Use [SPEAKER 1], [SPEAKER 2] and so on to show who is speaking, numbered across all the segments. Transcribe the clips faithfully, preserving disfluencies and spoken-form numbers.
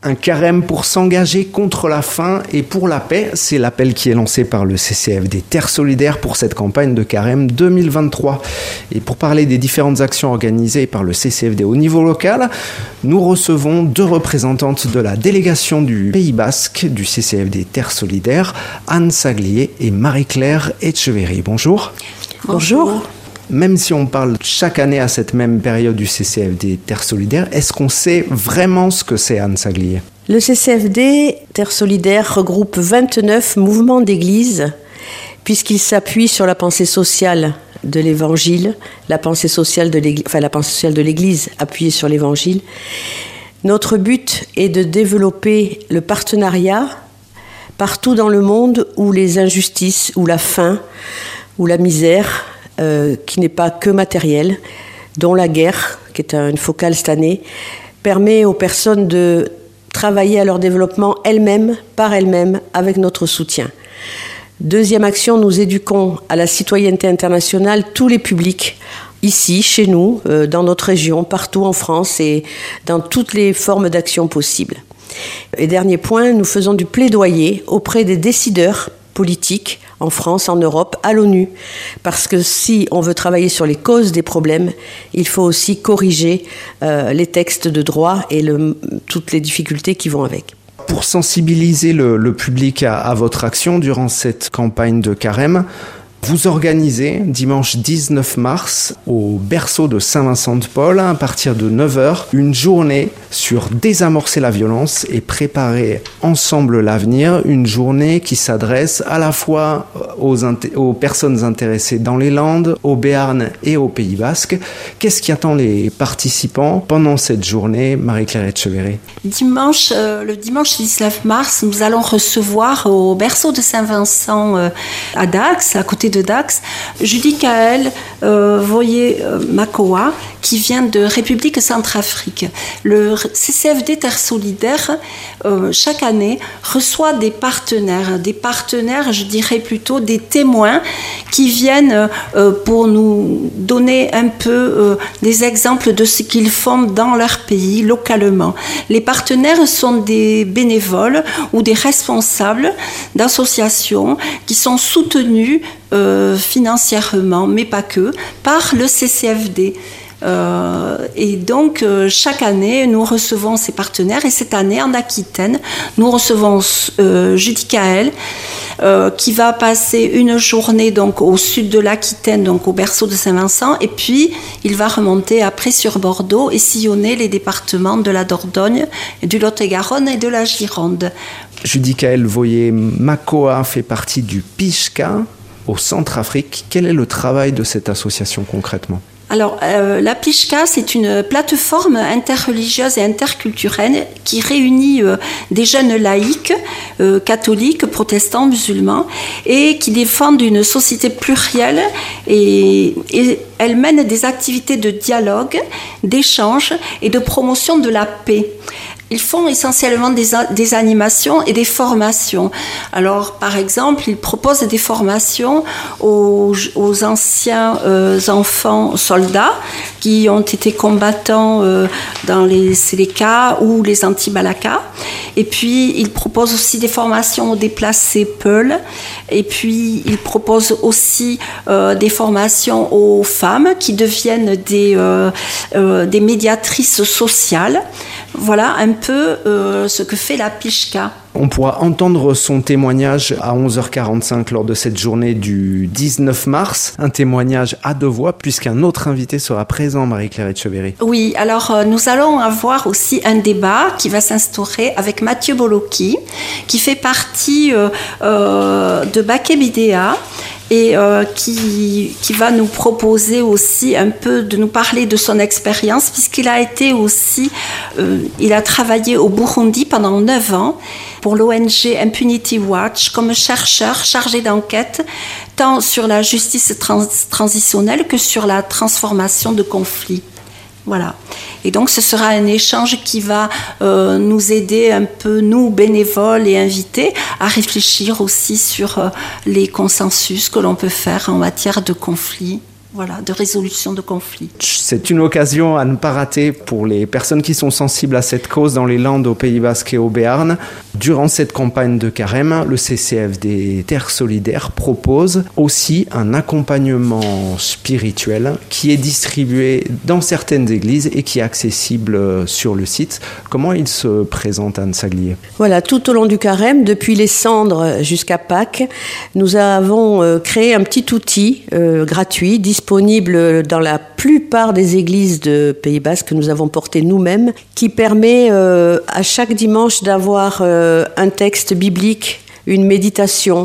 [SPEAKER 1] Un carême pour s'engager contre la faim et pour la paix, c'est l'appel qui est lancé par le C C F D Terre Solidaire pour cette campagne de carême deux mille vingt-trois. Et pour parler des différentes actions organisées par le C C F D au niveau local, nous recevons deux représentantes de la délégation du Pays Basque du C C F D Terre Solidaire, Anne Saglier et Marie-Claire Etcheverry. Bonjour.
[SPEAKER 2] Bonjour.
[SPEAKER 1] Même si on parle chaque année à cette même période du C C F D Terre Solidaire, est-ce qu'on sait vraiment ce que c'est, Anne Saglier ?
[SPEAKER 2] Le C C F D Terre Solidaire regroupe vingt-neuf mouvements d'église, puisqu'il s'appuie sur la pensée sociale de l'Évangile, la pensée sociale de l'Église, enfin la pensée sociale de l'Église appuyée sur l'Évangile. Notre but est de développer le partenariat partout dans le monde où les injustices, où la faim, où la misère, Euh, qui n'est pas que matériel, dont la guerre, qui est une focale cette année, permet aux personnes de travailler à leur développement elles-mêmes, par elles-mêmes, avec notre soutien. Deuxième action, nous éduquons à la citoyenneté internationale tous les publics, ici, chez nous, euh, dans notre région, partout en France et dans toutes les formes d'action possibles. Et dernier point, nous faisons du plaidoyer auprès des décideurs politiques en France, en Europe, à l'ONU. Parce que si on veut travailler sur les causes des problèmes, il faut aussi corriger euh, les textes de droit et le, toutes les difficultés qui vont avec.
[SPEAKER 1] Pour sensibiliser le, le public à, à votre action durant cette campagne de carême, vous organisez dimanche dix-neuf mars au berceau de Saint-Vincent-de-Paul à partir de neuf heures une journée sur désamorcer la violence et préparer ensemble l'avenir, une journée qui s'adresse à la fois aux, int- aux personnes intéressées dans les Landes, au Béarn et au Pays Basque. Qu'est-ce qui attend les participants pendant cette journée, Marie-Claire Etcheverry ?
[SPEAKER 3] Dimanche, euh, le dimanche dix-neuf mars, nous allons recevoir au berceau de Saint-Vincent euh, à Dax, à côté de Dax, Judy-Kaël euh, Voyer-Makoa, qui vient de République Centrafrique. Le C C F D Terre Solidaire, euh, chaque année, reçoit des partenaires, des partenaires, je dirais plutôt des témoins, qui viennent euh, pour nous donner un peu euh, des exemples de ce qu'ils font dans leur pays, localement. Les partenaires sont des bénévoles ou des responsables d'associations qui sont soutenus Euh, financièrement, mais pas que, par le C C F D. Euh, et donc, euh, chaque année, nous recevons ces partenaires. Et cette année, en Aquitaine, nous recevons euh, Judy-Kaël, euh, qui va passer une journée donc, au sud de l'Aquitaine, donc au berceau de Saint-Vincent. Et puis, il va remonter après sur Bordeaux et sillonner les départements de la Dordogne, du Lot-et-Garonne et de la Gironde.
[SPEAKER 1] Judy-Kaël Voyer-Makoa fait partie du P I C H C A au Centrafrique. Quel est le travail de cette association concrètement ?
[SPEAKER 3] Alors, euh, la P I C H C A, c'est une plateforme interreligieuse et interculturelle qui réunit euh, des jeunes laïcs, euh, catholiques, protestants, musulmans, et qui défendent une société plurielle et, et elle mène des activités de dialogue, d'échange et de promotion de la paix. Ils font essentiellement des, des animations et des formations. Alors, par exemple, ils proposent des formations aux, aux anciens euh, enfants soldats qui ont été combattants euh, dans les Séléka ou les anti-Balaka. Et puis, ils proposent aussi des formations aux déplacés Peul. Et puis, ils proposent aussi euh, des formations aux femmes qui deviennent des, euh, euh, des médiatrices sociales. Voilà un peu euh, ce que fait la P I C H C A.
[SPEAKER 1] On pourra entendre son témoignage à onze heures quarante-cinq lors de cette journée du dix-neuf mars. Un témoignage à deux voix puisqu'un autre invité sera présent, Marie-Claire Etcheverry.
[SPEAKER 3] Oui, alors euh, nous allons avoir aussi un débat qui va s'instaurer avec Mathieu Boloki, qui fait partie euh, euh, de Baké Bidéa. Et euh, qui, qui va nous proposer aussi un peu de nous parler de son expérience, puisqu'il a été aussi, euh, il a travaillé au Burundi pendant neuf ans pour l'O N G Impunity Watch comme chercheur chargé d'enquête, tant sur la justice trans- transitionnelle que sur la transformation de conflits. Voilà. Et donc, ce sera un échange qui va euh, nous aider un peu, nous, bénévoles et invités, à réfléchir aussi sur euh, les consensus que l'on peut faire en matière de conflits. voilà, de résolution de conflits.
[SPEAKER 1] C'est une occasion à ne pas rater pour les personnes qui sont sensibles à cette cause dans les Landes, au Pays Basque et au Béarn. Durant cette campagne de carême, le C C F D Terre Solidaire propose aussi un accompagnement spirituel qui est distribué dans certaines églises et qui est accessible sur le site. Comment il se présente, Anne Saglier ?
[SPEAKER 2] Voilà, tout au long du carême, depuis les cendres jusqu'à Pâques, nous avons créé un petit outil euh, gratuit, disponible dans la plupart des églises de Pays Basque que nous avons porté nous-mêmes, qui permet euh, à chaque dimanche d'avoir euh, un texte biblique, une méditation,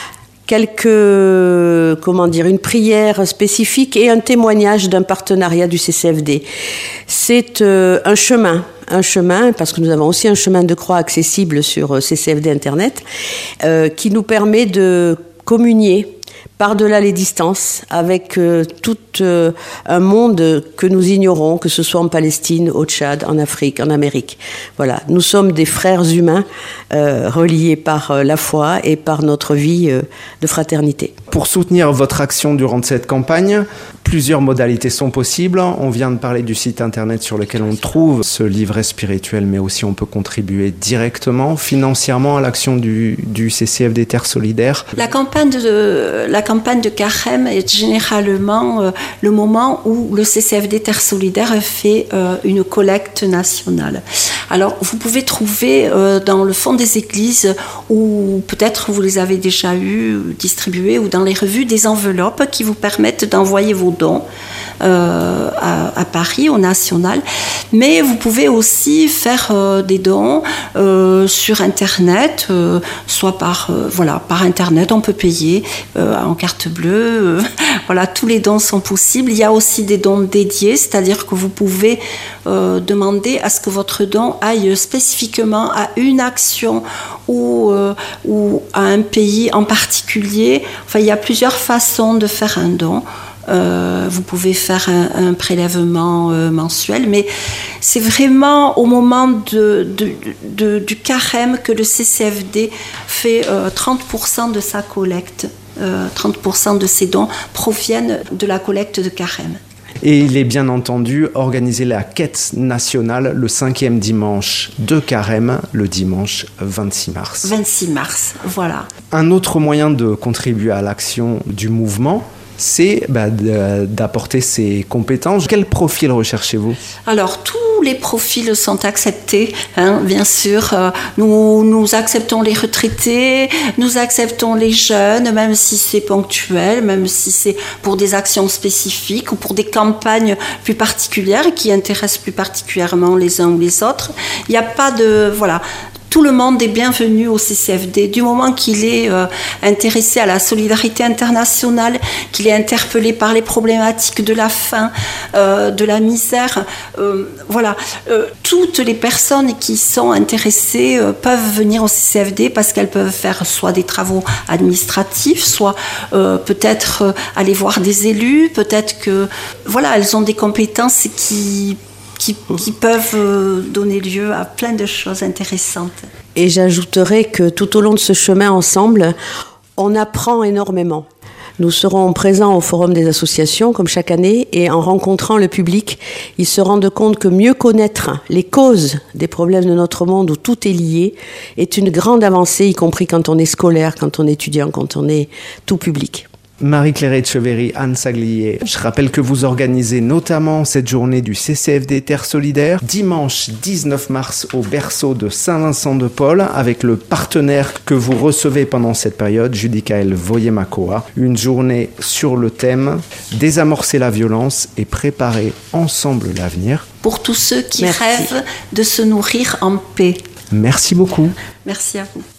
[SPEAKER 2] quelques, comment dire, une prière spécifique et un témoignage d'un partenariat du C C F D. C'est euh, un chemin, un chemin, parce que nous avons aussi un chemin de croix accessible sur C C F D Internet, euh, qui nous permet de communier par-delà les distances, avec euh, tout euh, un monde que nous ignorons, que ce soit en Palestine, au Tchad, en Afrique, en Amérique. Voilà, nous sommes des frères humains euh, reliés par euh, la foi et par notre vie euh, de fraternité.
[SPEAKER 1] Pour soutenir votre action durant cette campagne, plusieurs modalités sont possibles. On vient de parler du site internet sur lequel on trouve ce livret spirituel, mais aussi on peut contribuer directement, financièrement à l'action du, du C C F D Terre Solidaire.
[SPEAKER 3] La campagne de, la campagne de carême est généralement euh, le moment où le C C F D Terre Solidaire fait euh, une collecte nationale. Alors, vous pouvez trouver euh, dans le fond des églises, ou peut-être vous les avez déjà eu distribués, ou dans les revues, des enveloppes qui vous permettent d'envoyer vos dons euh, à, à Paris, au national. Mais vous pouvez aussi faire euh, des dons euh, sur Internet, euh, soit par, euh, voilà, par Internet, on peut payer euh, en carte bleue. Euh, voilà, tous les dons sont possibles. Il y a aussi des dons dédiés, c'est-à-dire que vous pouvez euh, demander à ce que votre don aille spécifiquement à une action ou, euh, ou à un pays en particulier. Enfin, il y a plusieurs façons de faire un don. Euh, vous pouvez faire un, un prélèvement euh, mensuel, mais c'est vraiment au moment de, de, de, du carême que le C C F D fait euh, trente pour cent de sa collecte. Euh, trente pour cent de ses dons proviennent de la collecte de carême.
[SPEAKER 1] Et il est bien entendu organisé la quête nationale le cinquième dimanche de carême, le dimanche vingt-six mars.
[SPEAKER 3] vingt-six mars, voilà.
[SPEAKER 1] Un autre moyen de contribuer à l'action du mouvement, c'est bah, d'apporter ses compétences. Quel profil recherchez-vous ?
[SPEAKER 3] Alors, tous les profils sont acceptés, hein, bien sûr. Euh, nous, nous acceptons les retraités, nous acceptons les jeunes, même si c'est ponctuel, même si c'est pour des actions spécifiques ou pour des campagnes plus particulières qui intéressent plus particulièrement les uns ou les autres. Il n'y a pas de... Voilà. Tout le monde est bienvenu au C C F D, du moment qu'il est euh, intéressé à la solidarité internationale, qu'il est interpellé par les problématiques de la faim, euh, de la misère. Euh, voilà, euh, toutes les personnes qui sont intéressées euh, peuvent venir au C C F D parce qu'elles peuvent faire soit des travaux administratifs, soit euh, peut-être euh, aller voir des élus, peut-être que voilà, elles ont des compétences qui Qui, qui peuvent donner lieu à plein de choses intéressantes.
[SPEAKER 2] Et j'ajouterai que tout au long de ce chemin ensemble, on apprend énormément. Nous serons présents au Forum des associations, comme chaque année, et en rencontrant le public, ils se rendent compte que mieux connaître les causes des problèmes de notre monde où tout est lié est une grande avancée, y compris quand on est scolaire, quand on est étudiant, quand on est tout public.
[SPEAKER 1] Marie-Claire Etcheverry, Anne Saglier, je rappelle que vous organisez notamment cette journée du C C F D Terre Solidaire, dimanche dix-neuf mars au berceau de Saint-Vincent-de-Paul, avec le partenaire que vous recevez pendant cette période, Judicaël Voyemakoa. Une journée sur le thème « Désamorcer la violence et préparer ensemble l'avenir ».
[SPEAKER 3] Pour tous ceux qui
[SPEAKER 2] Merci.
[SPEAKER 3] rêvent de se nourrir en paix.
[SPEAKER 1] Merci beaucoup.
[SPEAKER 3] Merci à vous.